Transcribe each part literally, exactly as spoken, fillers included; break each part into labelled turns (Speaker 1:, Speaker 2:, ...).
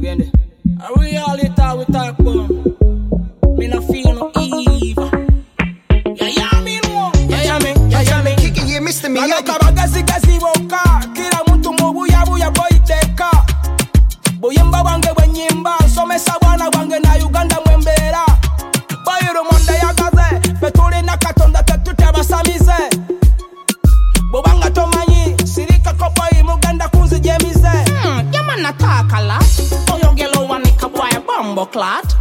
Speaker 1: Tugende. A reality we talk about. Me no feel no evil. Yeah, yeah, me no. Yeah, yeah, me. Yeah, yeah, me.
Speaker 2: Kiki ye Mister Me.
Speaker 1: Kano kabagazi gazi woka. Kila muntu mubuya buya boiteka. Boyemba wange wenyimba. Somesa wana wange na Uganda mwembera. Bayiro monde ya gaze. Petule na katonda tetute basamize. Bobanga tomanyi. Sirika kopa imuganda kunzi jemize.
Speaker 3: Hmm, yama nataka la. Oyogelo wanika boy bombo clat.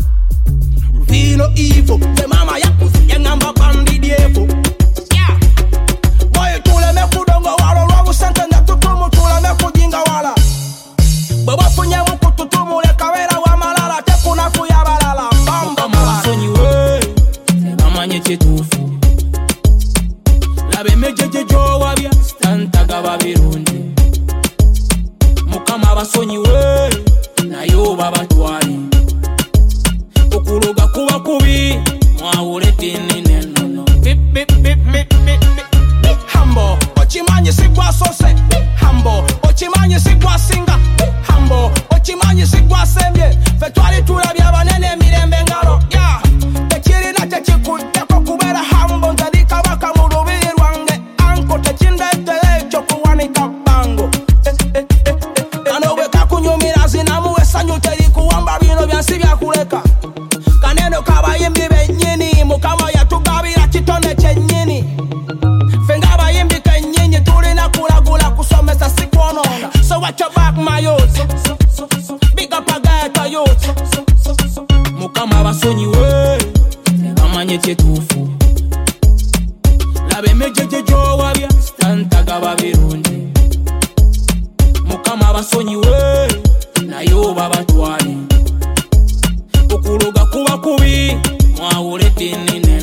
Speaker 1: Feel no evil. The mama ya kuzi ya ngamba bandi diefo.
Speaker 3: Yeah.
Speaker 1: Boy tule me kudongo walo robu sente na tutumu tule me kujinga wala. Baba funye muku tutumu le kawela wa malala. Tepu na fuya balala. Bamba mala.
Speaker 4: Sonyi we mama nye chetufu labe mejeje jo wabya stanta gababirundi mukama basonyi we nayo baba twali okuloga kuba kubi mwawule tinine nono
Speaker 1: Bip bip bip bip bip bip. Hambo ochimanye sigwa sose. Hambo ochimanye sigwa singa. Hambo ochimanye sigwa semye. Fetwali tula bya banene mirembe ngalo. Yeah. Tekiri na tekikutte ko kubera hambo ndadika baka mu rubiri rwange. Anko tekinde tele cyo kuwanika bango. Eh, eh, eh, eh. Kano we kakunyumira zinamuwe sanyu teri kuwamba bino byansi byakuleka. Kaneno kabayimbi benyini mukama yatugabira kitone kyenyini. Fenga bayimbi kenyini tulina kulagula kusomesa sikwononga. So watch your back my youth. Big up a guy to youth.
Speaker 4: mukama basonyi we bamanye chetufu labe mejeje jo wabya stanta gababirundi mukama basonyi we nayo baba twali okuloga kuba kubi mwawule tinine